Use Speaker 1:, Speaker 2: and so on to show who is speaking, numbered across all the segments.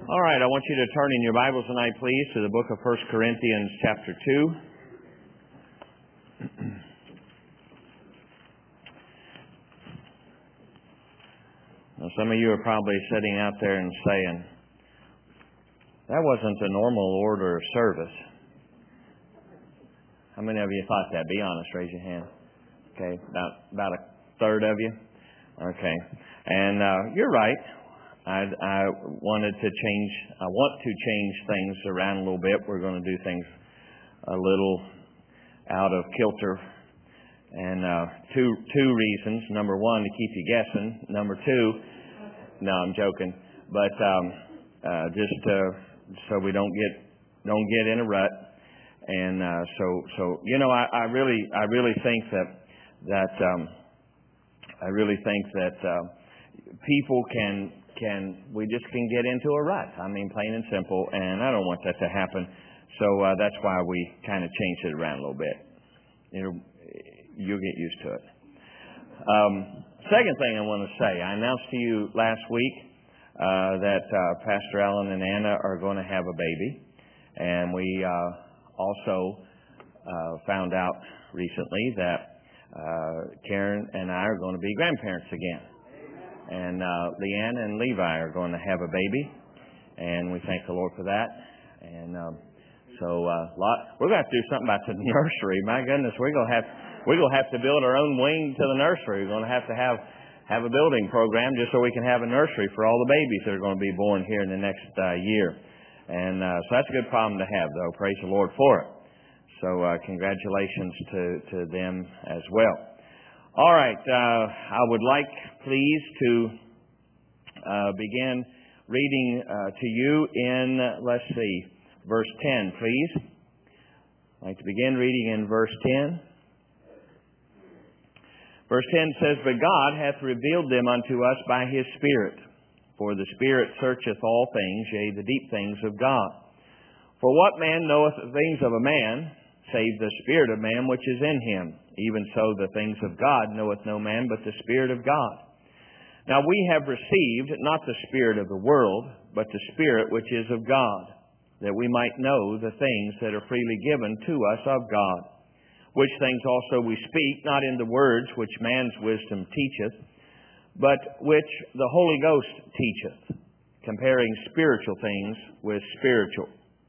Speaker 1: All right, I want you to turn in your Bibles tonight, please, to the book of 1 Corinthians chapter 2. Now, some of you are probably sitting out there and saying, that wasn't a normal order of service. How many of you thought that? Be honest, raise your hand. Okay, about a third of you. Okay, and you're right. I want to change things around a little bit. We're going to do things a little out of kilter, and two reasons. Number one, to keep you guessing. Number two, no, I'm joking, but just so we don't get in a rut. And so you know, I really think that people we just can get into a rut. I mean, plain and simple, and I don't want that to happen. So that's why we kind of changed it around a little bit. You'll get used to it. Second thing I want to say, I announced to you last week that Pastor Alan and Anna are going to have a baby, and we also found out recently that Karen and I are going to be grandparents again. And Leanne and Levi are going to have a baby, and we thank the Lord for that. And so we're going to have to do something about the nursery. My goodness, we're going to have to build our own wing to the nursery. We're going to have a building program just so we can have a nursery for all the babies that are going to be born here in the next year. And so that's a good problem to have, though. Praise the Lord for it. So congratulations to them as well. All right, I would like, please, to begin reading to you in, let's see, verse 10, please. I'd like to begin reading in verse 10. Verse 10 says, But God hath revealed them unto us by His Spirit. For the Spirit searcheth all things, yea, the deep things of God. For what man knoweth the things of a man, save the spirit of man which is in him? Even so the things of God knoweth no man but the Spirit of God. Now we have received not the spirit of the world, but the Spirit which is of God, that we might know the things that are freely given to us of God. Which things also we speak, not in the words which man's wisdom teacheth, but which the Holy Ghost teacheth, comparing spiritual things with spiritual.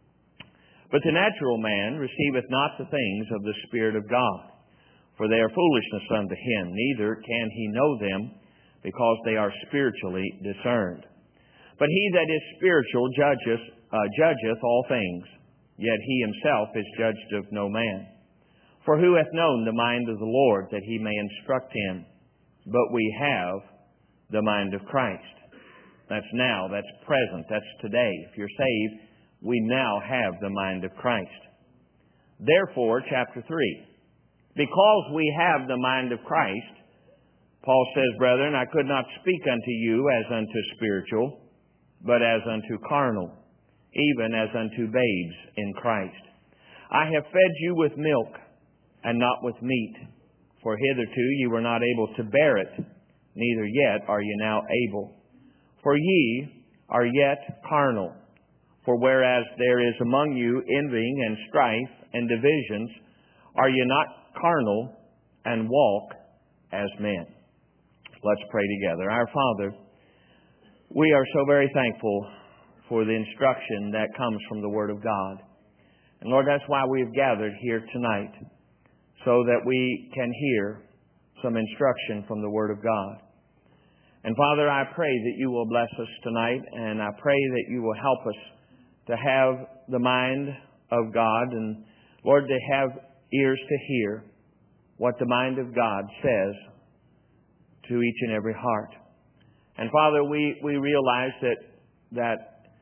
Speaker 1: But the natural man receiveth not the things of the Spirit of God, for they are foolishness unto him, neither can he know them, because they are spiritually discerned. But he that is spiritual judgeth all things, yet he himself is judged of no man. For who hath known the mind of the Lord, that he may instruct him? But we have the mind of Christ. That's now, that's present, that's today. If you're saved, we now have the mind of Christ. Therefore, chapter 3, because we have the mind of Christ, Paul says, Brethren, I could not speak unto you as unto spiritual, but as unto carnal, even as unto babes in Christ. I have fed you with milk, and not with meat, for hitherto ye were not able to bear it, neither yet are ye now able. For ye are yet carnal. For whereas there is among you envying and strife and divisions, are ye not carnal and walk as men? Let's pray together. Our Father, we are so very thankful for the instruction that comes from the Word of God. And Lord, that's why we've gathered here tonight, so that we can hear some instruction from the Word of God. And Father, I pray that you will bless us tonight, and I pray that you will help us to have the mind of God, and Lord, to have ears to hear what the mind of God says to each and every heart. And Father, we realize that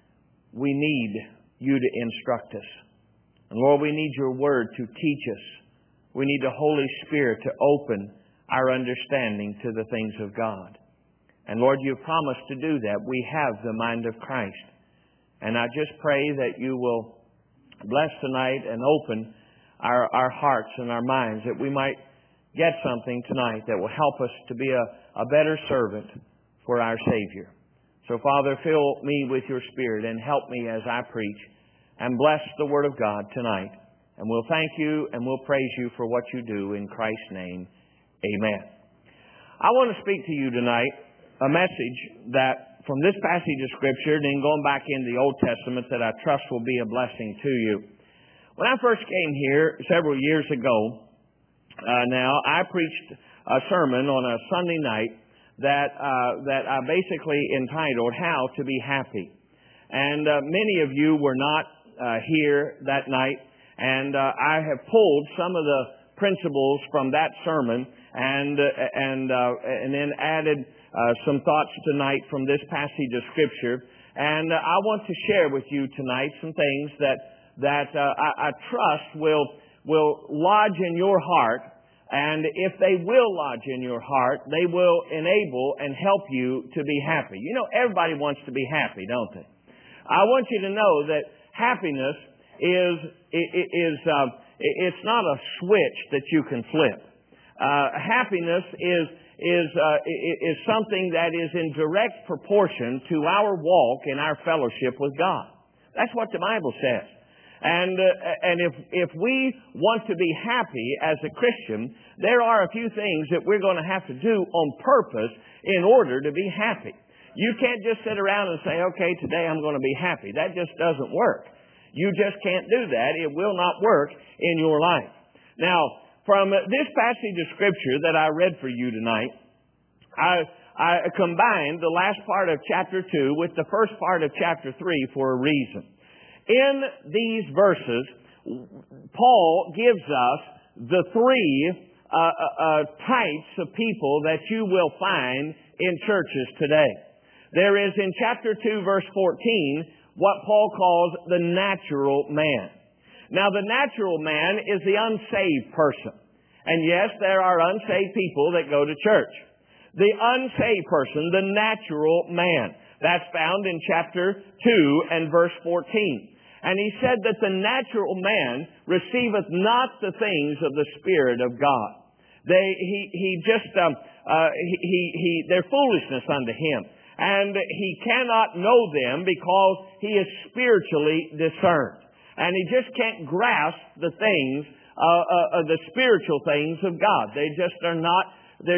Speaker 1: we need you to instruct us. And Lord, we need your word to teach us. We need the Holy Spirit to open our understanding to the things of God. And Lord, you've promised to do that. We have the mind of Christ. And I just pray that you will bless tonight and open our hearts and our minds, that we might get something tonight that will help us to be a better servant for our Savior. So, Father, fill me with your Spirit and help me as I preach, and bless the Word of God tonight. And we'll thank you and we'll praise you for what you do in Christ's name. Amen. I want to speak to you tonight a message that from this passage of Scripture, then going back into the Old Testament, that I trust will be a blessing to you. When I first came here several years ago, now I preached a sermon on a Sunday night that I basically entitled "How to Be Happy," and many of you were not here that night, and I have pulled some of the principles from that sermon and then added some thoughts tonight from this passage of Scripture, and I want to share with you tonight some things that I trust will lodge in your heart. And if they will lodge in your heart, they will enable and help you to be happy. You know, everybody wants to be happy, don't they? I want you to know that happiness it's not a switch that you can flip. Happiness is something that is in direct proportion to our walk and our fellowship with God. That's what the Bible says. And if we want to be happy as a Christian, there are a few things that we're going to have to do on purpose in order to be happy. You can't just sit around and say, okay, today I'm going to be happy. That just doesn't work. You just can't do that. It will not work in your life. Now, from this passage of Scripture that I read for you tonight, I combined the last part of chapter 2 with the first part of chapter 3 for a reason. In these verses, Paul gives us the three types of people that you will find in churches today. There is in chapter 2, verse 14, what Paul calls the natural man. Now, the natural man is the unsaved person. And yes, there are unsaved people that go to church. The unsaved person, the natural man, that's found in chapter 2 and verse 14. And he said that the natural man receiveth not the things of the Spirit of God. They're foolishness unto him. And he cannot know them because he is spiritually discerned. And he just can't grasp the things, the spiritual things of God. They're just not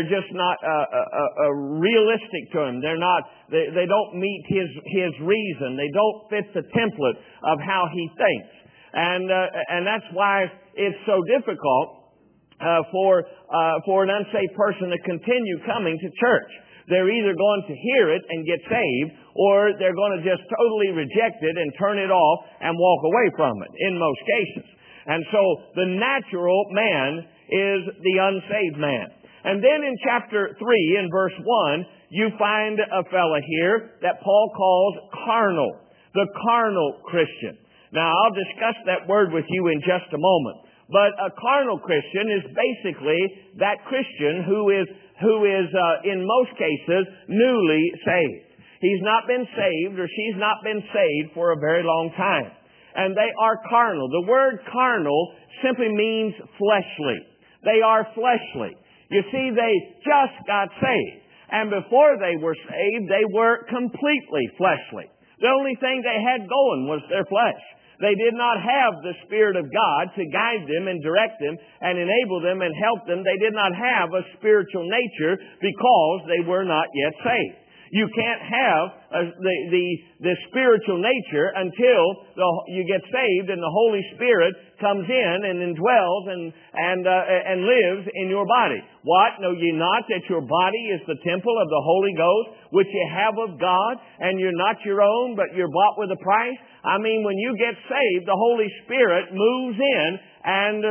Speaker 1: realistic to him. They don't meet his reason. They don't fit the template of how he thinks. And that's why it's so difficult for an unsaved person to continue coming to church. They're either going to hear it and get saved, or they're going to just totally reject it and turn it off and walk away from it in most cases. And so the natural man is the unsaved man. And then in chapter 3, in verse 1, you find a fella here that Paul calls carnal, the carnal Christian. Now, I'll discuss that word with you in just a moment. But a carnal Christian is basically that Christian who is in most cases, newly saved. He's not been saved, or she's not been saved for a very long time. And they are carnal. The word carnal simply means fleshly. They are fleshly. You see, they just got saved. And before they were saved, they were completely fleshly. The only thing they had going was their flesh. They did not have the Spirit of God to guide them and direct them and enable them and help them. They did not have a spiritual nature because they were not yet saved. You can't have the spiritual nature until you get saved and the Holy Spirit comes in and indwells and lives in your body. What? Know ye not that your body is the temple of the Holy Ghost, which you have of God, and you're not your own, but you're bought with a price? I mean, when you get saved, the Holy Spirit moves in and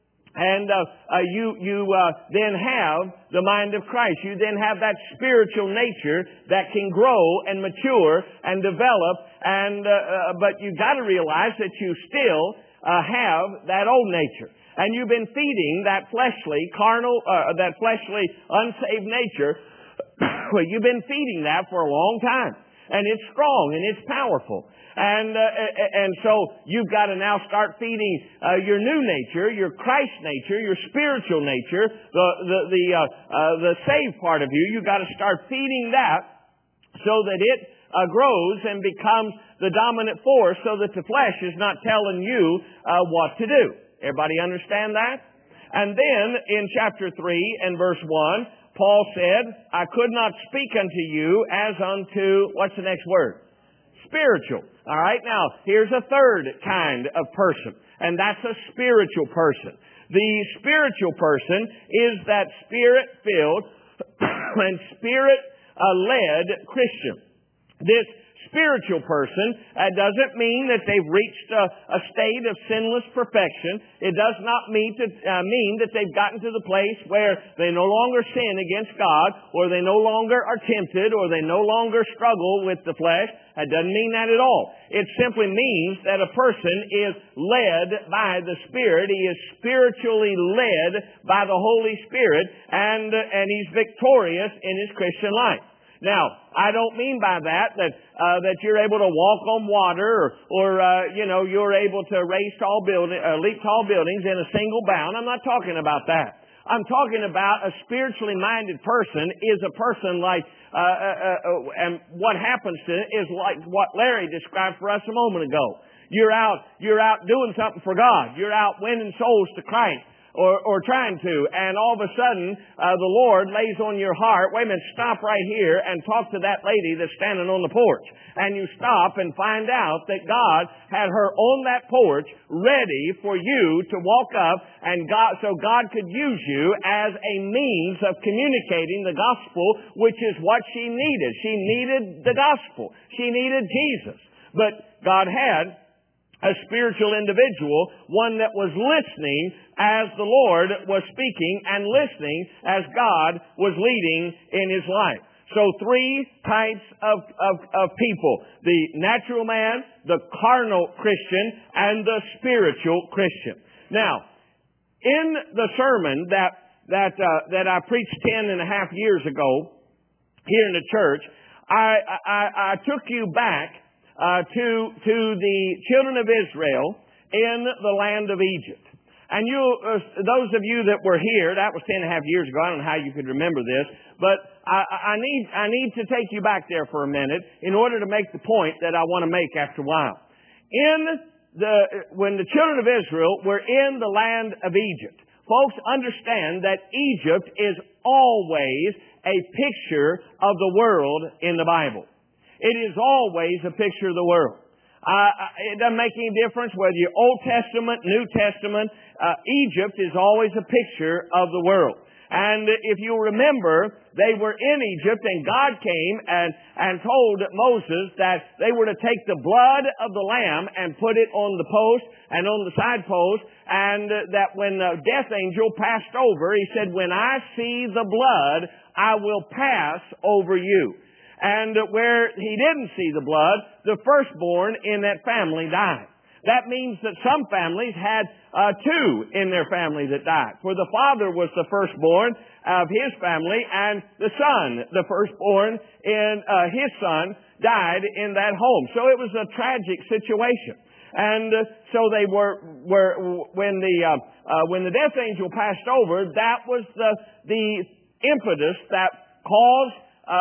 Speaker 1: you then have the mind of Christ. You then have that spiritual nature that can grow and mature and develop. But you got to realize that you still have that old nature, and you've been feeding that fleshly, that fleshly, unsaved nature. Well, you've been feeding that for a long time, and it's strong and it's powerful. And so you've got to now start feeding your new nature, your Christ nature, your spiritual nature, the saved part of you. You've got to start feeding that so that it grows and becomes the dominant force so that the flesh is not telling you what to do. Everybody understand that? And then in chapter 3 and verse 1, Paul said, I could not speak unto you as unto, what's the next word? Spiritual. All right, now here's a third kind of person, and that's a spiritual person. The spiritual person is that spirit-filled and spirit-led Christian. This spiritual person doesn't mean that they've reached a state of sinless perfection. It does not mean that they've gotten to the place where they no longer sin against God, or they no longer are tempted, or they no longer struggle with the flesh. It doesn't mean that at all. It simply means that a person is led by the Spirit. He is spiritually led by the Holy Spirit, and he's victorious in his Christian life. Now, I don't mean by that you're able to walk on water or you're able to leap tall buildings in a single bound. I'm not talking about that. I'm talking about a spiritually minded person is a person like, and what happens to it is like what Larry described for us a moment ago. You're out doing something for God. You're out winning souls to Christ. Or trying to, and all of a sudden, the Lord lays on your heart, wait a minute, stop right here and talk to that lady that's standing on the porch. And you stop and find out that God had her on that porch ready for you to walk up, and so God could use you as a means of communicating the gospel, which is what she needed. She needed the gospel. She needed Jesus. But God had a spiritual individual, one that was listening as the Lord was speaking and listening as God was leading in his life. So three types of people: the natural man, the carnal Christian, and the spiritual Christian. Now, in the sermon that I preached 10.5 years ago here in the church, I took you back to the children of Israel in the land of Egypt. And those of you that were here, that was 10.5 years ago. I don't know how you could remember this, but I need to take you back there for a minute in order to make the point that I want to make after a while. When the children of Israel were in the land of Egypt, folks, understand that Egypt is always a picture of the world in the Bible. It is always a picture of the world. It doesn't make any difference whether you're Old Testament, New Testament. Egypt is always a picture of the world. And if you remember, they were in Egypt, and God came and told Moses that they were to take the blood of the lamb and put it on the post and on the side post, and that when the death angel passed over, he said, when I see the blood, I will pass over you. And where he didn't see the blood, the firstborn in that family died. That means that some families had two in their family that died. For the father was the firstborn of his family, and the son, the firstborn in his son, died in that home. So it was a tragic situation. And so they when the death angel passed over, that was the impetus that caused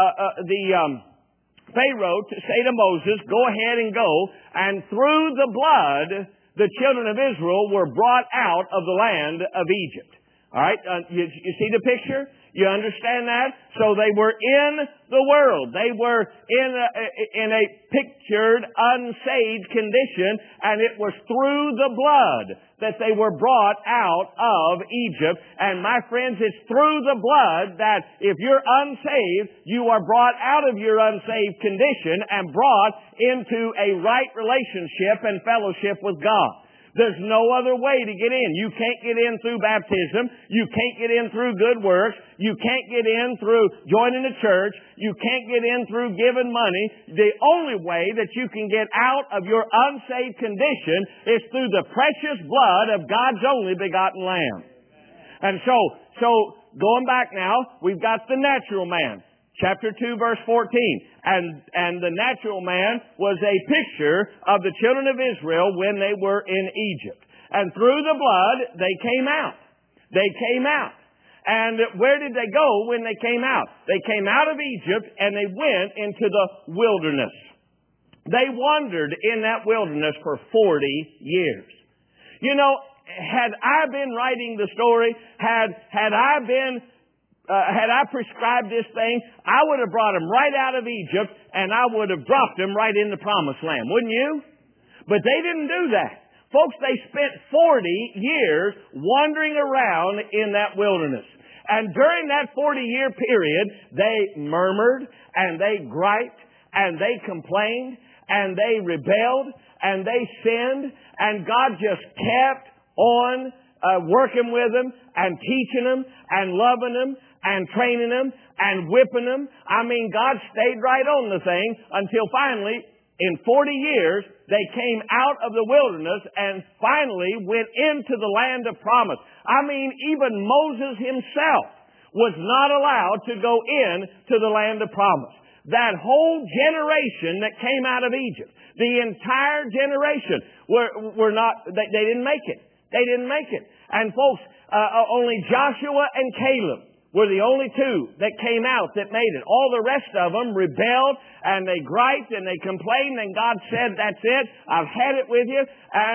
Speaker 1: Pharaoh to say to Moses, go ahead and go. And through the blood, the children of Israel were brought out of the land of Egypt. All right, you see the picture? You understand that? So they were in the world. They were in a pictured, unsaved condition, and it was through the blood that they were brought out of Egypt. And my friends, it's through the blood that if you're unsaved, you are brought out of your unsaved condition and brought into a right relationship and fellowship with God. There's no other way to get in. You can't get in through baptism. You can't get in through good works. You can't get in through joining a church. You can't get in through giving money. The only way that you can get out of your unsaved condition is through the precious blood of God's only begotten Lamb. And so going back now, we've got the natural man. Chapter 2, verse 14. And the natural man was a picture of the children of Israel when they were in Egypt. And through the blood, they came out. They came out. And where did they go when they came out? They came out of Egypt and they went into the wilderness. They wandered in that wilderness for 40 years. You know, had I been writing the story, had I prescribed this thing, I would have brought them right out of Egypt and I would have dropped them right in the promised land, wouldn't you? But they didn't do that. Folks, they spent 40 years wandering around in that wilderness. And during that 40-year period, they murmured and they griped and they complained and they rebelled and they sinned, and God just kept on working with them and teaching them and loving them and training them and whipping them. I mean, God stayed right on the thing until finally, in 40 years, they came out of the wilderness and finally went into the land of promise. I mean, even Moses himself was not allowed to go in to the land of promise. That whole generation that came out of Egypt, the entire generation were not, they didn't make it. They didn't make it. And folks, only Joshua and Caleb were the only two that came out that made it. All the rest of them rebelled and they griped and they complained, and God said, that's it, I've had it with you.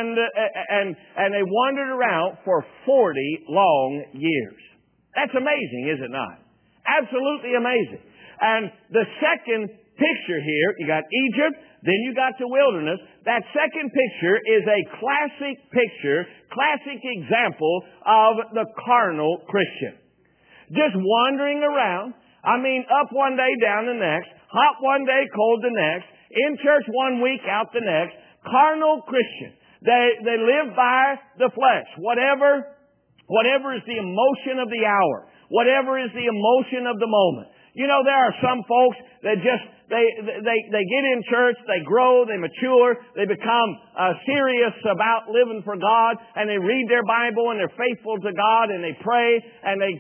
Speaker 1: And they wandered around for 40 long years. That's amazing, is it not? Absolutely amazing. And the second picture here, you got Egypt, then you got the wilderness. That second picture is a classic picture, classic example of the carnal Christian. Just wandering around. I mean, up one day, down the next. Hot one day, cold the next. In church one week, out the next. Carnal Christian. They live by the flesh. Whatever is the emotion of the hour. Whatever is the emotion of the moment. You know, there are some folks that just, they get in church, they grow, they mature, they become serious about living for God, and they read their Bible and they're faithful to God, and they pray, and they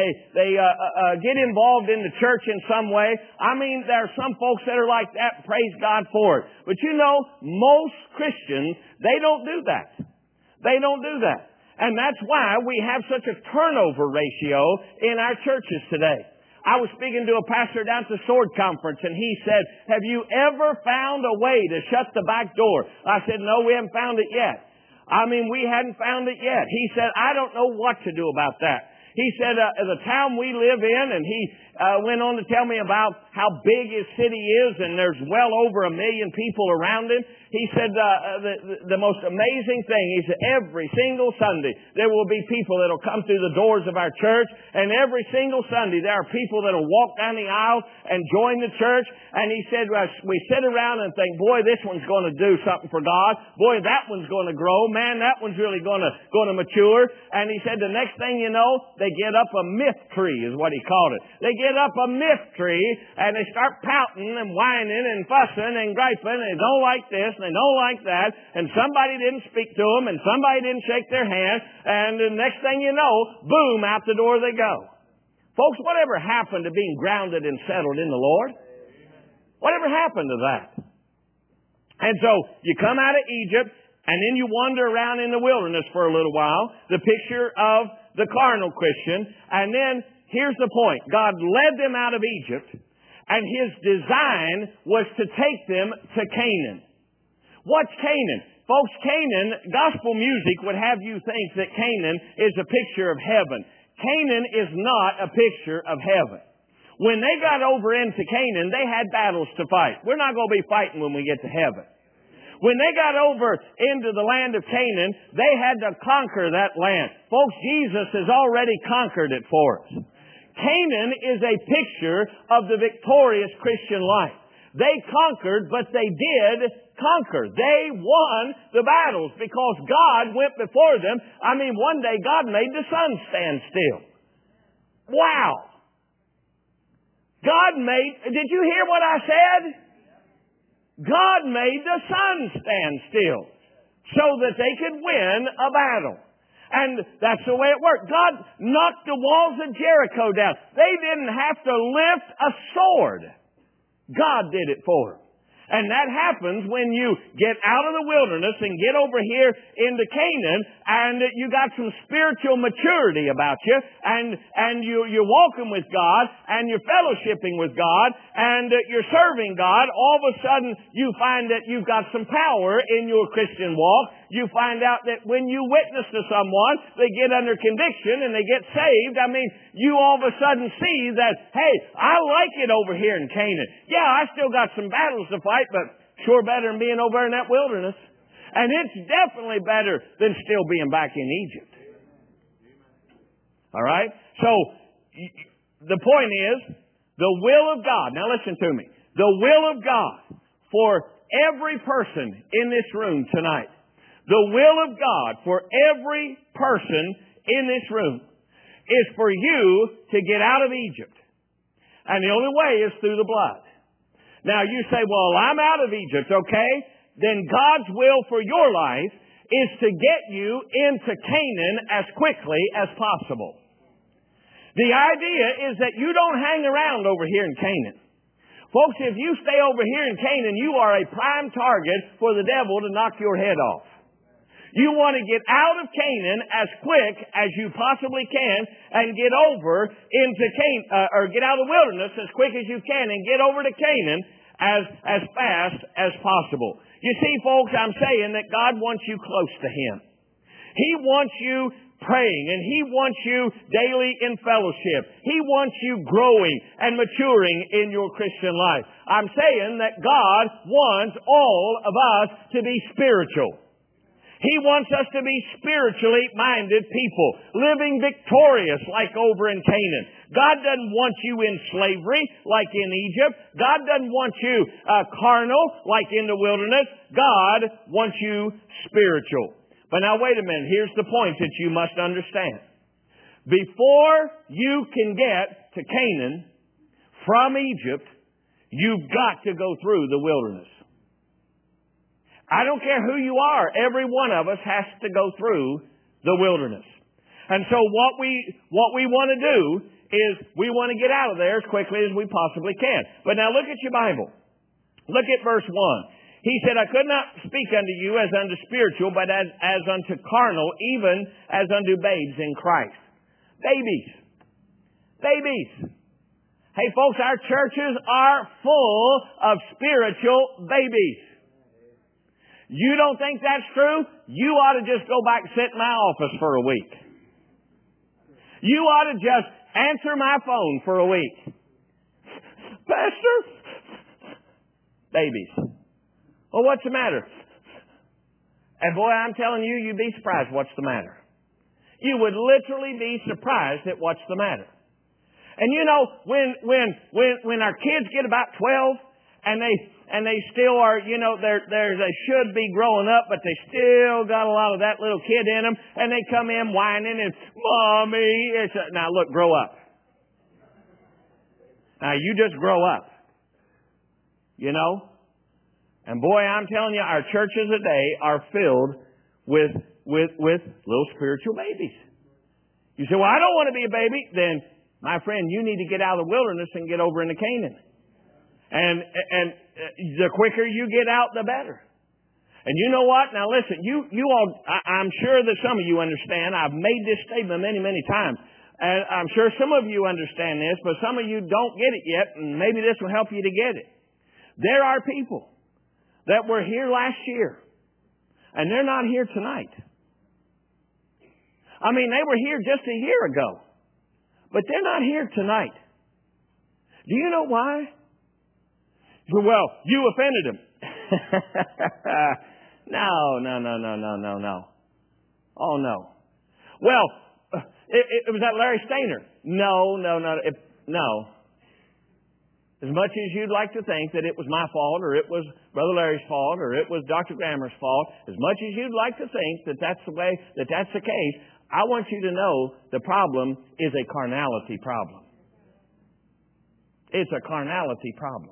Speaker 1: get involved in the church in some way. I mean, there are some folks that are like that, praise God for it. But you know, most Christians, they don't do that. They don't do that. And that's why we have such a turnover ratio in our churches today. I was speaking to a pastor down at the Sword Conference, and he said, have you ever found a way to shut the back door? I said, no, we haven't found it yet. I mean, we hadn't found it yet. He said, I don't know what to do about that. He said, the town we live in, and he went on to tell me about how big his city is, and there's well over 1 million people around him. He said, the most amazing thing, he said, every single Sunday, there will be people that will come through the doors of our church, and every single Sunday, there are people that will walk down the aisle and join the church. And he said, we sit around and think, boy, this one's going to do something for God. Boy, that one's going to grow. Man, that one's really going to mature. And he said, the next thing you know, they get up a myth tree, is what he called it. They get up a myth tree, and they start pouting and whining and fussing and griping, and they don't like this, and they don't like that, and somebody didn't speak to them, and somebody didn't shake their hand, and the next thing you know, boom, out the door they go. Folks, whatever happened to being grounded and settled in the Lord? Whatever happened to that? And so, you come out of Egypt, and then you wander around in the wilderness for a little while, the picture of the carnal Christian, and then here's the point. God led them out of Egypt, and His design was to take them to Canaan. What's Canaan? Folks, Canaan, gospel music would have you think that Canaan is a picture of heaven. Canaan is not a picture of heaven. When they got over into Canaan, they had battles to fight. We're not going to be fighting when we get to heaven. When they got over into the land of Canaan, they had to conquer that land. Folks, Jesus has already conquered it for us. Canaan is a picture of the victorious Christian life. They conquered, but they did conquer. They won the battles because God went before them. I mean, one day God made the sun stand still. Wow. Did you hear what I said? God made the sun stand still so that they could win a battle. And that's the way it worked. God knocked the walls of Jericho down. They didn't have to lift a sword. God did it for them. And that happens when you get out of the wilderness and get over here into Canaan, and you got some spiritual maturity about you, and you're walking with God, and you're fellowshipping with God, and you're serving God. All of a sudden, you find that you've got some power in your Christian walk. You find out that when you witness to someone, they get under conviction and they get saved. I mean, you all of a sudden see that, hey, I like it over here in Canaan. Yeah, I still got some battles to fight, but sure better than being over in that wilderness. And it's definitely better than still being back in Egypt. All right? So, the point is, the will of God. Now listen to me. The will of God for every person in this room tonight. The will of God for every person in this room is for you to get out of Egypt. And the only way is through the blood. Now you say, well, I'm out of Egypt, okay? Then God's will for your life is to get you into Canaan as quickly as possible. The idea is that you don't hang around over here in Canaan. Folks, if you stay over here in Canaan, you are a prime target for the devil to knock your head off. You want to get out of Canaan as quick as you possibly can and get over into Canaan, or get out of the wilderness as quick as you can and get over to Canaan as fast as possible. You see, folks, I'm saying that God wants you close to Him. He wants you praying, and He wants you daily in fellowship. He wants you growing and maturing in your Christian life. I'm saying that God wants all of us to be spiritual. He wants us to be spiritually minded people, living victorious like over in Canaan. God doesn't want you in slavery like in Egypt. God doesn't want you carnal like in the wilderness. God wants you spiritual. But now wait a minute. Here's the point that you must understand. Before you can get to Canaan from Egypt, you've got to go through the wilderness. I don't care who you are. Every one of us has to go through the wilderness. And so what we want to do is we want to get out of there as quickly as we possibly can. But now look at your Bible. Look at verse 1. He said, I could not speak unto you as unto spiritual, but as unto carnal, even as unto babes in Christ. Babies. Babies. Hey folks, our churches are full of spiritual babies. You don't think that's true? You ought to just go back and sit in my office for a week. You ought to just answer my phone for a week. Pastor? Babies. Well, what's the matter? And boy, I'm telling you, you'd be surprised what's the matter. You would literally be surprised at what's the matter. And you know, when our kids get about 12 and they still are, you know, they should be growing up, but they still got a lot of that little kid in them, and they come in whining and, Mommy, now look, grow up. Now you just grow up. You know? And boy, I'm telling you, our churches today are filled with little spiritual babies. You say, well, I don't want to be a baby. Then, my friend, you need to get out of the wilderness and get over into Canaan. And the quicker you get out, the better. And you know what? Now listen, you all, I'm sure that some of you understand. I've made this statement many, many times. And I'm sure some of you understand this, but some of you don't get it yet, and maybe this will help you to get it. There are people that were here last year, and they're not here tonight. I mean, they were here just a year ago, but they're not here tonight. Do you know why? Well, you offended them. No. Oh, no. Well, it was that Larry Stainer. No. As much as you'd like to think that it was my fault, or it was Brother Larry's fault, or it was Dr. Grammer's fault, as much as you'd like to think that that's the case, I want you to know the problem is a carnality problem. It's a carnality problem.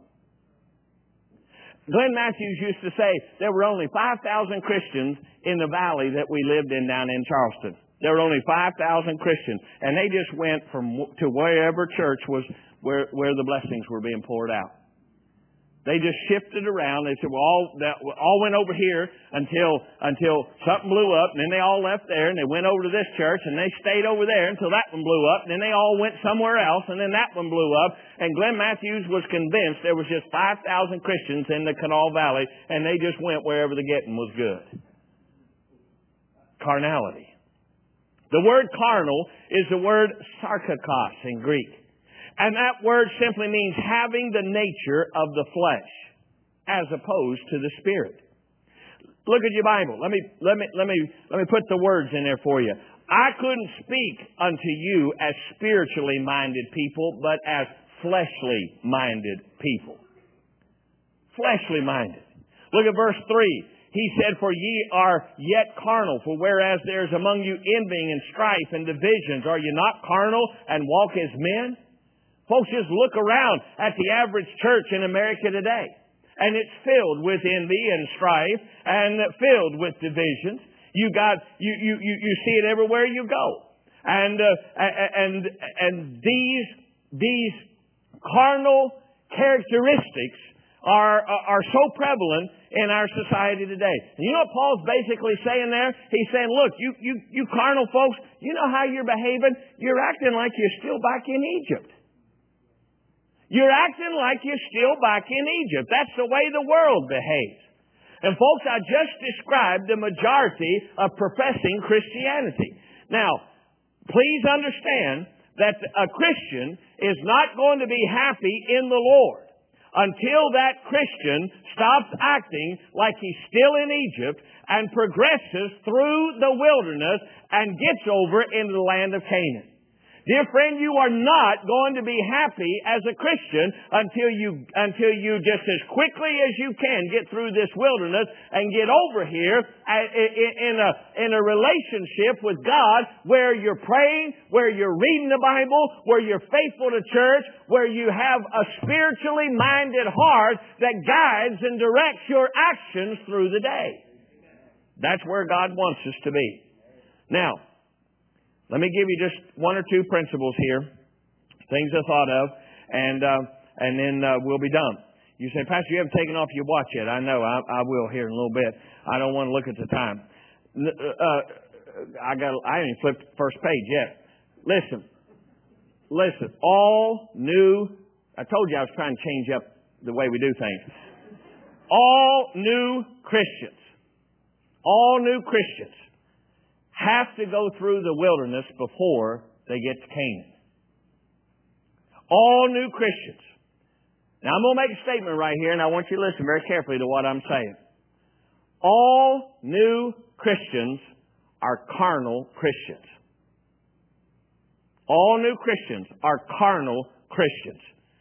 Speaker 1: Glenn Matthews used to say there were only 5,000 Christians in the valley that we lived in down in Charleston. There were only 5,000 Christians, and they just went to wherever church was, where the blessings were being poured out. They just shifted around. They said, all went over here until something blew up, and then they all left there, and they went over to this church, and they stayed over there until that one blew up, and then they all went somewhere else, and then that one blew up, and Glenn Matthews was convinced there was just 5,000 Christians in the Kanawha Valley, and they just went wherever the getting was good. Carnality. The word carnal is the word sarkakos in Greek. And that word simply means having the nature of the flesh as opposed to the spirit. Look at your Bible. Let me put the words in there for you. I couldn't speak unto you as spiritually minded people, but as fleshly minded people. Fleshly minded. Look at verse 3. He said, for ye are yet carnal, for whereas there is among you envying and strife and divisions, are ye not carnal and walk as men? Folks, just look around at the average church in America today. And it's filled with envy and strife and filled with divisions. You see it everywhere you go. And these carnal characteristics are so prevalent in our society today. And you know what Paul's basically saying there? He's saying, look, you carnal folks, you know how you're behaving? You're acting like you're still back in Egypt. You're acting like you're still back in Egypt. That's the way the world behaves. And folks, I just described the majority of professing Christianity. Now, please understand that a Christian is not going to be happy in the Lord until that Christian stops acting like he's still in Egypt and progresses through the wilderness and gets over into the land of Canaan. Dear friend, you are not going to be happy as a Christian until you just as quickly as you can get through this wilderness and get over here in a relationship with God where you're praying, where you're reading the Bible, where you're faithful to church, where you have a spiritually minded heart that guides and directs your actions through the day. That's where God wants us to be. Now, let me give you just one or two principles here, things I thought of, and then we'll be done. You say, Pastor, you haven't taken off your watch yet. I know. I will here in a little bit. I don't want to look at the time. I haven't even flipped the first page yet. Listen. All new. I told you I was trying to change up the way we do things. All new Christians have to go through the wilderness before they get to Canaan. All new Christians. Now, I'm going to make a statement right here, and I want you to listen very carefully to what I'm saying. All new Christians are carnal Christians. All new Christians are carnal Christians.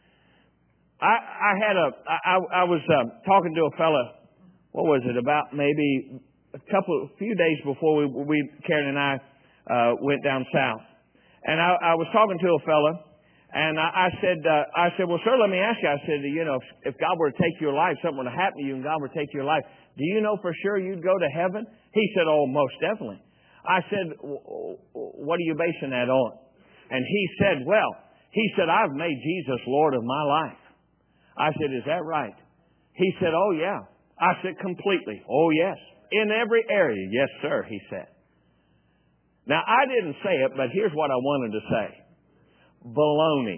Speaker 1: I was talking to a fella, what was it, about maybe a few days before Karen and I went down south. And I was talking to a fella, and I said, well, sir, let me ask you. I said, if God were to take your life, something were to happen to you and God were to take your life, do you know for sure you'd go to heaven? He said, oh, most definitely. I said, what are you basing that on? And he said, I've made Jesus Lord of my life. I said, is that right? He said, oh, yeah. I said, completely. Oh, yes. In every area. Yes, sir, he said. Now, I didn't say it, but here's what I wanted to say. Baloney.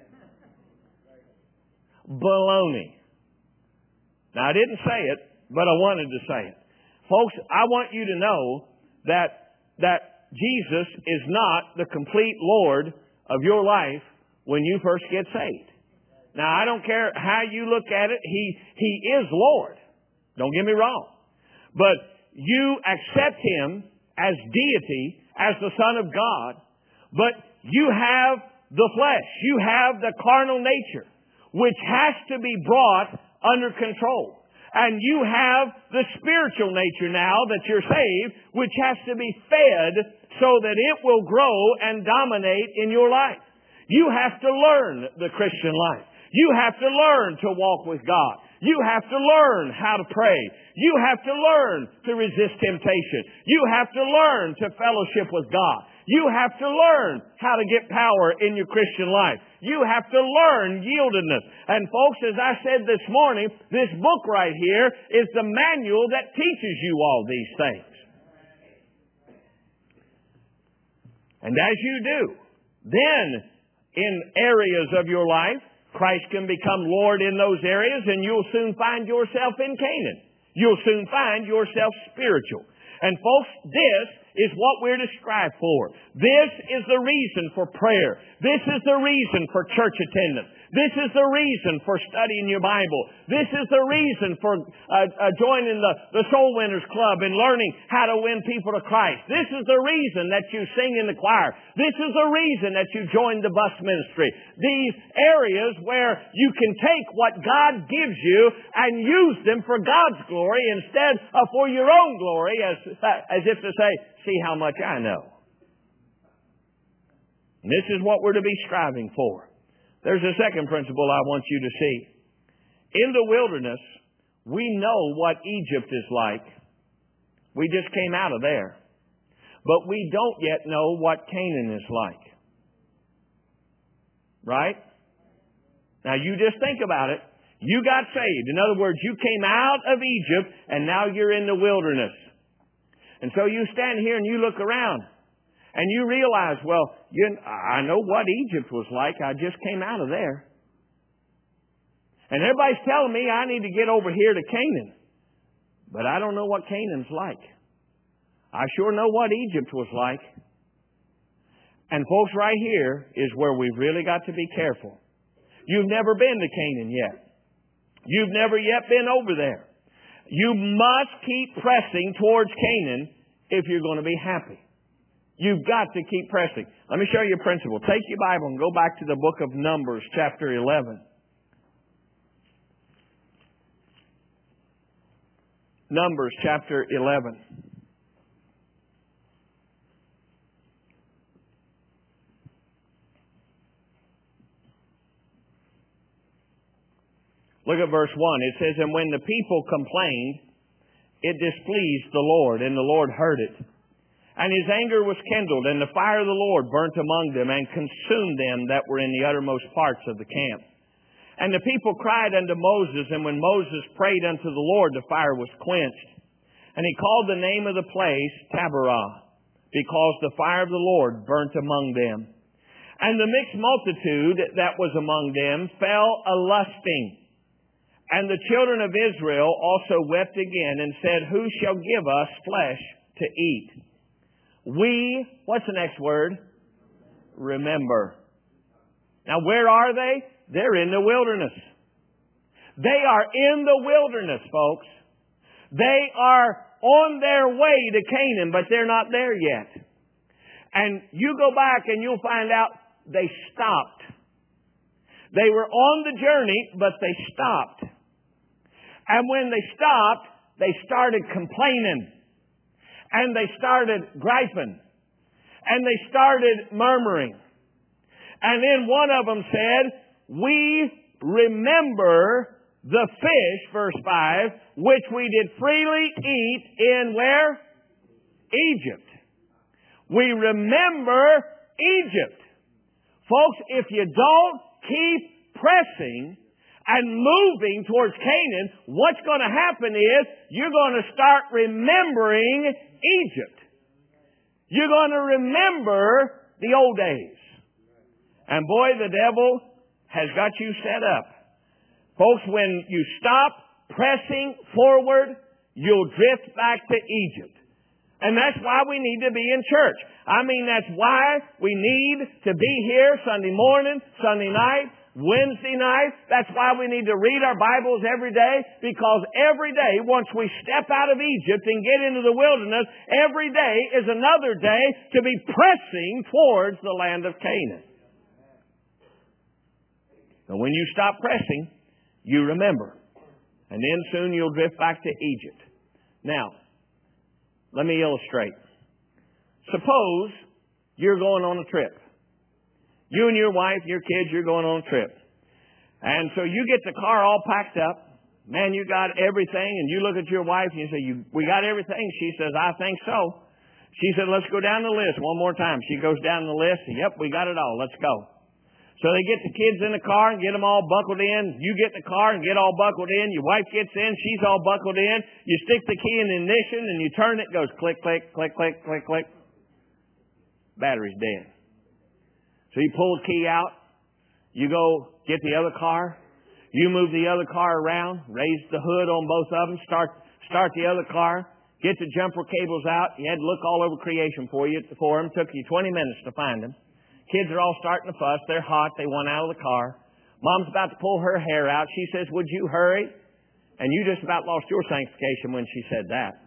Speaker 1: Baloney. Now, I didn't say it, but I wanted to say it. Folks, I want you to know that Jesus is not the complete Lord of your life when you first get saved. Now, I don't care how you look at it. He is Lord. Don't get me wrong. But you accept Him as deity, as the Son of God, but you have the flesh. You have the carnal nature, which has to be brought under control. And you have the spiritual nature now that you're saved, which has to be fed so that it will grow and dominate in your life. You have to learn the Christian life. You have to learn to walk with God. You have to learn how to pray. You have to learn to resist temptation. You have to learn to fellowship with God. You have to learn how to get power in your Christian life. You have to learn yieldedness. And folks, as I said this morning, this book right here is the manual that teaches you all these things. And as you do, then in areas of your life, Christ can become Lord in those areas, and you'll soon find yourself in Canaan. You'll soon find yourself spiritual. And folks, this is what we're to strive for. This is the reason for prayer. This is the reason for church attendance. This is the reason for studying your Bible. This is the reason for joining the Soul Winners Club and learning how to win people to Christ. This is the reason that you sing in the choir. This is the reason that you join the bus ministry. These areas where you can take what God gives you and use them for God's glory instead of for your own glory, as if to say, see how much I know. And this is what we're to be striving for. There's a second principle I want you to see. In the wilderness, we know what Egypt is like. We just came out of there. But we don't yet know what Canaan is like. Right? Now you just think about it. You got saved. In other words, you came out of Egypt and now you're in the wilderness. And so you stand here and you look around. And you realize, well, I know what Egypt was like. I just came out of there. And everybody's telling me I need to get over here to Canaan. But I don't know what Canaan's like. I sure know what Egypt was like. And folks, right here is where we've really got to be careful. You've never been to Canaan yet. You've never yet been over there. You must keep pressing towards Canaan if you're going to be happy. You've got to keep pressing. Let me show you a principle. Take your Bible and go back to the book of Numbers, chapter 11. Numbers, chapter 11. Look at verse 1. It says, and when the people complained, it displeased the Lord, and the Lord heard it. And His anger was kindled, and the fire of the Lord burnt among them, and consumed them that were in the uttermost parts of the camp. And the people cried unto Moses, and when Moses prayed unto the Lord, the fire was quenched. And he called the name of the place Taberah, because the fire of the Lord burnt among them. And the mixed multitude that was among them fell a-lusting. And the children of Israel also wept again, and said, who shall give us flesh to eat? What's the next word? Remember. Now where are they? They're in the wilderness. They are in the wilderness, folks. They are on their way to Canaan, but they're not there yet. And you go back and you'll find out they stopped. They were on the journey, but they stopped. And when they stopped, they started complaining. And they started griping. And they started murmuring. And then one of them said, we remember the fish, verse 5, which we did freely eat in where? Egypt. We remember Egypt. Folks, if you don't keep pressing and moving towards Canaan, what's going to happen is you're going to start remembering Egypt. You're going to remember the old days. And boy, the devil has got you set up. Folks, when you stop pressing forward, you'll drift back to Egypt. And that's why we need to be in church. I mean, that's why we need to be here Sunday morning, Sunday night, Wednesday night. That's why we need to read our Bibles every day, because every day, once we step out of Egypt and get into the wilderness, every day is another day to be pressing towards the land of Canaan. But when you stop pressing, you remember. And then soon you'll drift back to Egypt. Now, let me illustrate. Suppose you're going on a trip. You and your wife, your kids, you're going on a trip. And so you get the car all packed up. Man, you got everything. And you look at your wife and you say, we got everything. She says, I think so. She said, let's go down the list one more time. She goes down the list. Yep, we got it all. Let's go. So they get the kids in the car and get them all buckled in. You get in the car and get all buckled in. Your wife gets in. She's all buckled in. You stick the key in the ignition and you turn it. It goes click, click, click, click, click, click. Battery's dead. So you pull the key out. You go get the other car. You move the other car around. Raise the hood on both of them. Start the other car. Get the jumper cables out. You had to look all over creation for them. Took you 20 minutes to find them. Kids are all starting to fuss. They're hot. They want out of the car. Mom's about to pull her hair out. She says, would you hurry? And you just about lost your sanctification when she said that.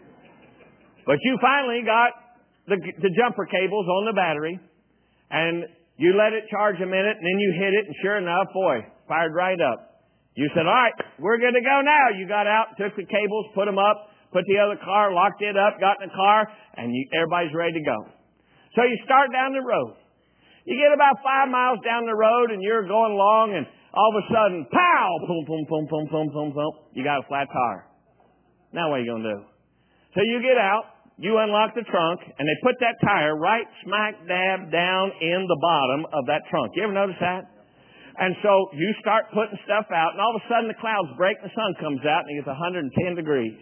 Speaker 1: But you finally got the jumper cables on the battery. And you let it charge a minute. And then you hit it. And sure enough, boy, fired right up. You said, all right, we're good to go now. You got out, took the cables, put them up, put the other car, locked it up, got in the car, and everybody's ready to go. So you start down the road. You get about 5 miles down the road and you're going along and all of a sudden, pow, boom, boom, boom, boom, boom, boom, boom. You got a flat tire. Now what are you going to do? So you get out, you unlock the trunk, and they put that tire right smack dab down in the bottom of that trunk. You ever notice that? And so you start putting stuff out and all of a sudden the clouds break and the sun comes out and it gets 110 degrees.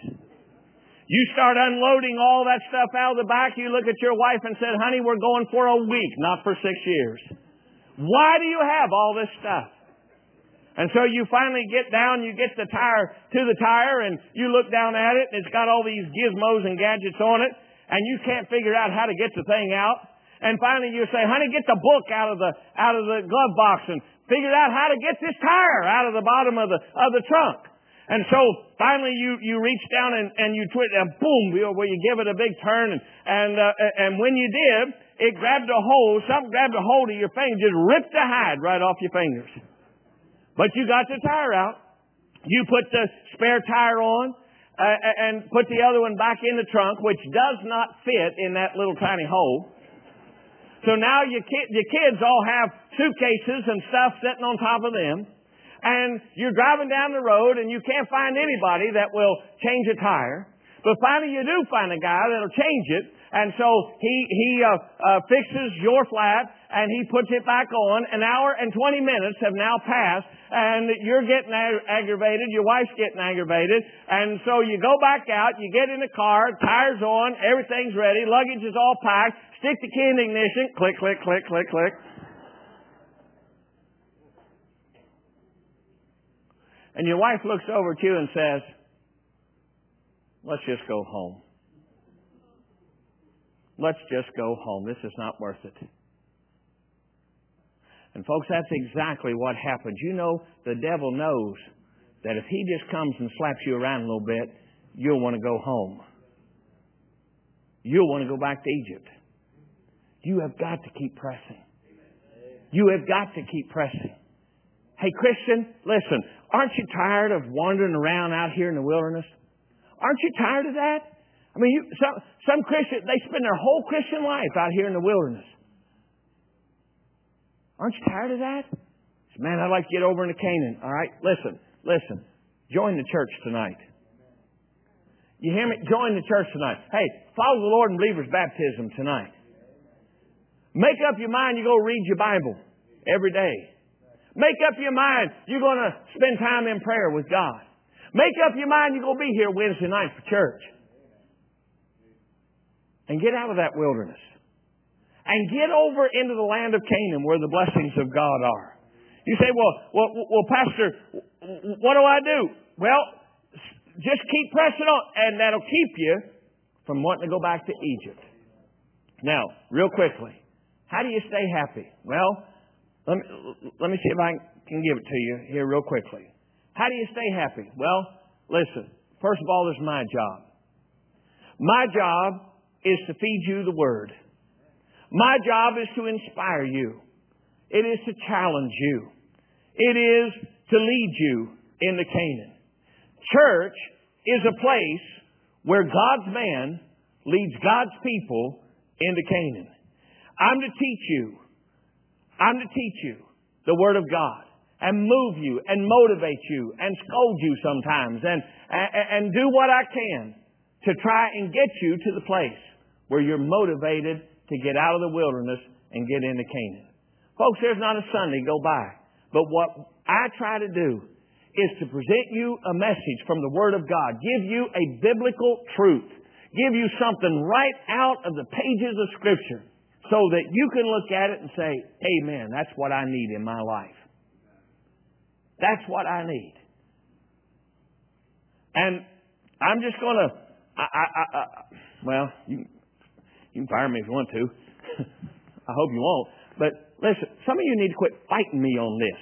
Speaker 1: You start unloading all that stuff out of the back. You look at your wife and said, honey, we're going for a week, not for 6 years. Why do you have all this stuff? And so you finally get down, you get the tire to the tire and you look down at it and it's got all these gizmos and gadgets on it and you can't figure out how to get the thing out. And finally you say, honey, get the book out of the glove box and figure out how to get this tire out of the bottom of the trunk. And so finally you reach down and you twist and boom, where you give it a big turn and when you did, it grabbed a hold, something grabbed a hold of your finger, just ripped the hide right off your fingers. But you got the tire out. You put the spare tire on and put the other one back in the trunk, which does not fit in that little tiny hole. So now your kids all have suitcases and stuff sitting on top of them. And you're driving down the road and you can't find anybody that will change a tire. But finally you do find a guy that'll change it. And so he fixes your flat and he puts it back on. An hour and 20 minutes have now passed and you're getting aggravated. Your wife's getting aggravated. And so you go back out, you get in the car, tires on, everything's ready, luggage is all packed, stick the key in the ignition, click, click, click, click, click. And your wife looks over at you and says, let's just go home. Let's just go home. This is not worth it. And folks, that's exactly what happens. You know, the devil knows that if he just comes and slaps you around a little bit, you'll want to go home. You'll want to go back to Egypt. You have got to keep pressing. You have got to keep pressing. Hey, Christian, listen, aren't you tired of wandering around out here in the wilderness? Aren't you tired of that? I mean, some Christians, they spend their whole Christian life out here in the wilderness. Aren't you tired of that? Man, I'd like to get over into Canaan. All right, listen. Join the church tonight. You hear me? Join the church tonight. Hey, follow the Lord in believer's baptism tonight. Make up your mind you're going to read your Bible every day. Make up your mind you're going to spend time in prayer with God. Make up your mind you're going to be here Wednesday night for church. And get out of that wilderness. And get over into the land of Canaan where the blessings of God are. You say, well, Pastor, what do I do? Well, just keep pressing on, and that'll keep you from wanting to go back to Egypt. Now, real quickly, how do you stay happy? Well, let me see if I can give it to you here real quickly. How do you stay happy? Well, listen, first of all, there's my job. My job is to feed you the Word. My job is to inspire you. It is to challenge you. It is to lead you into Canaan. Church is a place where God's man leads God's people into Canaan. I'm to teach you the Word of God and move you and motivate you and scold you sometimes and do what I can to try and get you to the place where you're motivated to get out of the wilderness and get into Canaan. Folks, there's not a Sunday go by. But what I try to do is to present you a message from the Word of God. Give you a biblical truth. Give you something right out of the pages of Scripture so that you can look at it and say, amen, that's what I need in my life. That's what I need. And I'm just going to, well, you can fire me if you want to. I hope you won't. But listen, some of you need to quit fighting me on this.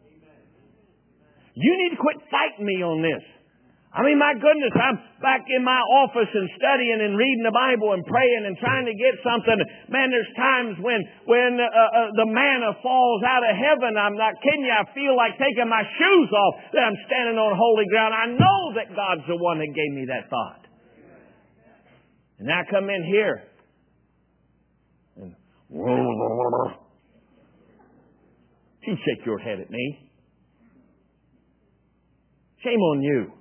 Speaker 1: You need to quit fighting me on this. I mean, my goodness, I'm back in my office and studying and reading the Bible and praying and trying to get something. Man, there's times when the manna falls out of heaven. I'm not kidding you. I feel like taking my shoes off that I'm standing on holy ground. I know that God's the one that gave me that thought. And I come in here and you shake your head at me. Shame on you.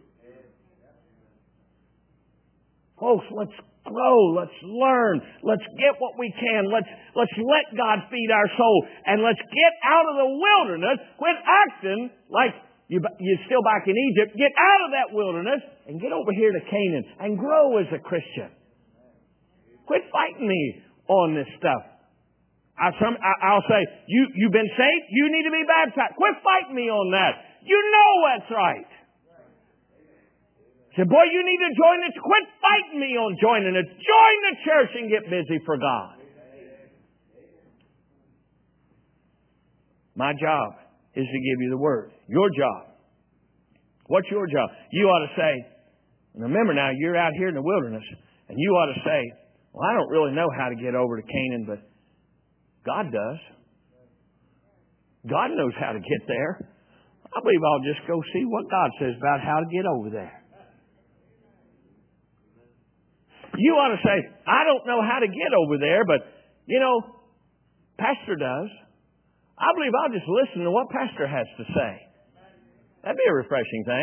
Speaker 1: Folks, let's grow. Let's learn. Let's get what we can. Let's let God feed our soul. And let's get out of the wilderness. Quit acting like you're still back in Egypt. Get out of that wilderness and get over here to Canaan and grow as a Christian. Quit fighting me on this stuff. I'll say, you've been saved? You need to be baptized. Quit fighting me on that. You know that's right. Say, boy, you need to join it. Quit fighting me on joining it. Join the church and get busy for God. My job is to give you the Word. Your job. What's your job? You ought to say, and remember now, you're out here in the wilderness, and you ought to say, well, I don't really know how to get over to Canaan, but God does. God knows how to get there. I believe I'll just go see what God says about how to get over there. You ought to say, I don't know how to get over there, but, Pastor does. I believe I'll just listen to what Pastor has to say. That'd be a refreshing thing.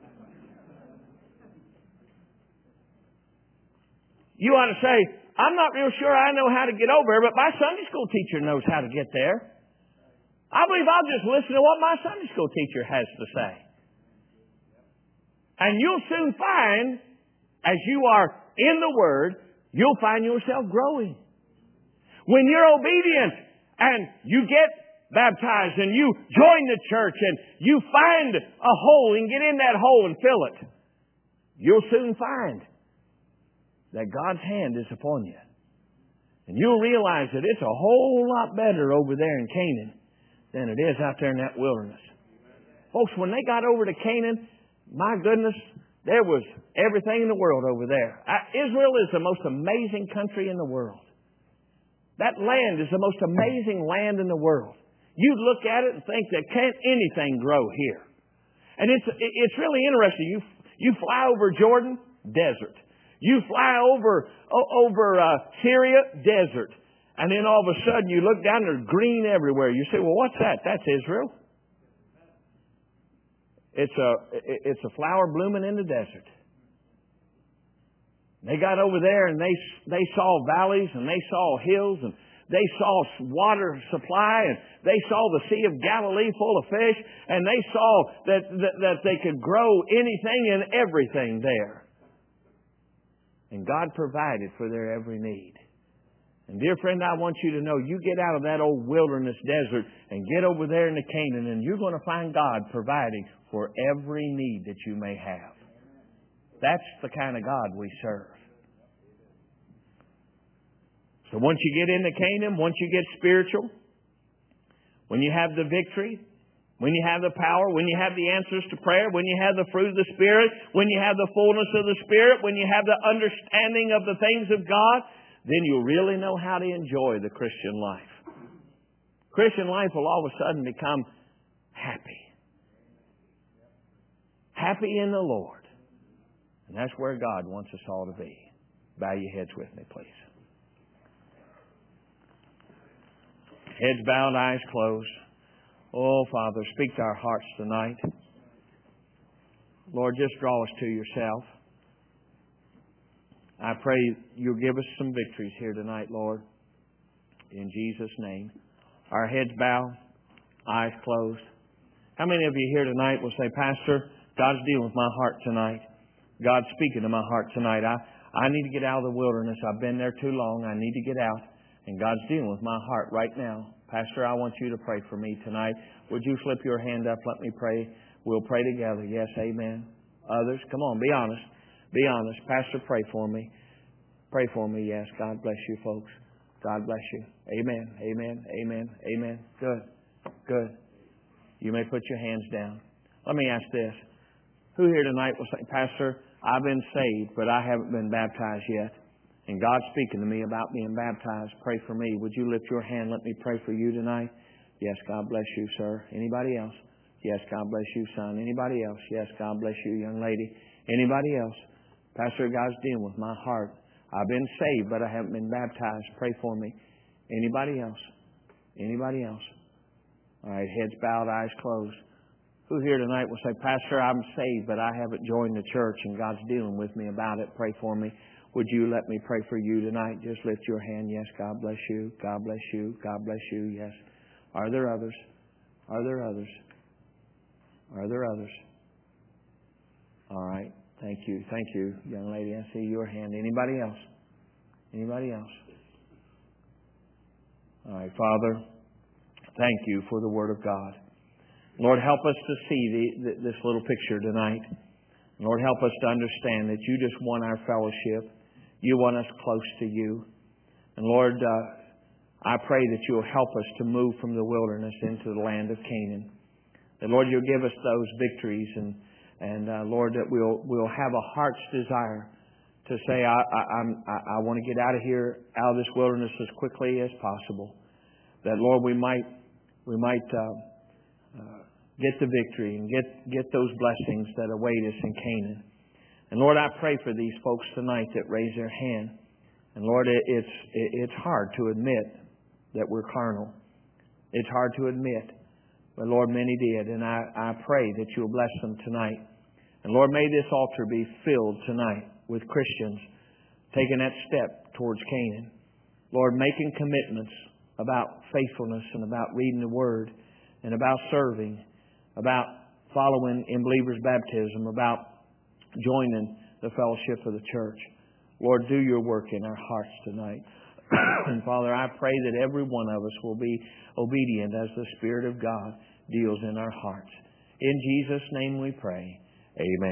Speaker 1: You ought to say, I'm not real sure I know how to get over there, but my Sunday school teacher knows how to get there. I believe I'll just listen to what my Sunday school teacher has to say. And you'll soon find, as you are in the Word, you'll find yourself growing. When you're obedient and you get baptized and you join the church and you find a hole and get in that hole and fill it, you'll soon find that God's hand is upon you. And you'll realize that it's a whole lot better over there in Canaan than it is out there in that wilderness. Folks, when they got over to Canaan, my goodness, there was everything in the world over there. Israel is the most amazing country in the world. That land is the most amazing land in the world. You'd look at it and think that can't anything grow here. And it's really interesting. You fly over Jordan, desert. You fly over Syria, desert. And then all of a sudden you look down, there's green everywhere. You say, well, what's that? That's Israel. It's a flower blooming in the desert. They got over there and they saw valleys and they saw hills and they saw water supply and they saw the Sea of Galilee full of fish and they saw that they could grow anything and everything there. And God provided for their every need. And dear friend, I want you to know, you get out of that old wilderness desert and get over there into Canaan and you're going to find God providing for every need that you may have. That's the kind of God we serve. So once you get into Canaan, once you get spiritual, when you have the victory, when you have the power, when you have the answers to prayer, when you have the fruit of the Spirit, when you have the fullness of the Spirit, when you have the understanding of the things of God, then you'll really know how to enjoy the Christian life. Christian life will all of a sudden become happy. Happy in the Lord. And that's where God wants us all to be. Bow your heads with me, please. Heads bowed, eyes closed. Oh, Father, speak to our hearts tonight. Lord, just draw us to yourself. I pray You'll give us some victories here tonight, Lord. In Jesus' name. Our heads bowed, eyes closed. How many of you here tonight will say, Pastor, God's dealing with my heart tonight. God's speaking to my heart tonight. I need to get out of the wilderness. I've been there too long. I need to get out. And God's dealing with my heart right now. Pastor, I want You to pray for me tonight. Would you slip your hand up? Let me pray. We'll pray together. Yes, amen. Others, come on, be honest. Be honest. Pastor, pray for me. Pray for me, yes. God bless you, folks. God bless you. Amen, amen, amen, amen. Good, good. You may put your hands down. Let me ask this. Who here tonight will say, Pastor, I've been saved, but I haven't been baptized yet. And God's speaking to me about being baptized. Pray for me. Would you lift your hand? Let me pray for you tonight. Yes, God bless you, sir. Anybody else? Yes, God bless you, son. Anybody else? Yes, God bless you, young lady. Anybody else? Pastor, God's dealing with my heart. I've been saved, but I haven't been baptized. Pray for me. Anybody else? Anybody else? All right, heads bowed, eyes closed. Who here tonight will say, Pastor, I'm saved, but I haven't joined the church and God's dealing with me about it. Pray for me. Would you let me pray for you tonight? Just lift your hand. Yes, God bless you. God bless you. God bless you. Yes. Are there others? Are there others? Are there others? All right. Thank you. Thank you, young lady. I see your hand. Anybody else? Anybody else? All right, Father, thank You for the Word of God. Lord, help us to see this little picture tonight. Lord, help us to understand that You just want our fellowship. You want us close to You. And Lord, I pray that You'll help us to move from the wilderness into the land of Canaan. That Lord, You'll give us those victories and Lord, that we'll have a heart's desire to say, I want to get out of here, out of this wilderness as quickly as possible. That Lord, we might get the victory and get those blessings that await us in Canaan. And Lord, I pray for these folks tonight that raise their hand. And Lord, it's hard to admit that we're carnal. It's hard to admit. But Lord, many did. And I pray that You'll bless them tonight. And Lord, may this altar be filled tonight with Christians taking that step towards Canaan. Lord, making commitments about faithfulness and about reading the Word and about serving, about following in believers' baptism, about joining the fellowship of the church. Lord, do Your work in our hearts tonight. And Father, I pray that every one of us will be obedient as the Spirit of God deals in our hearts. In Jesus' name we pray. Amen.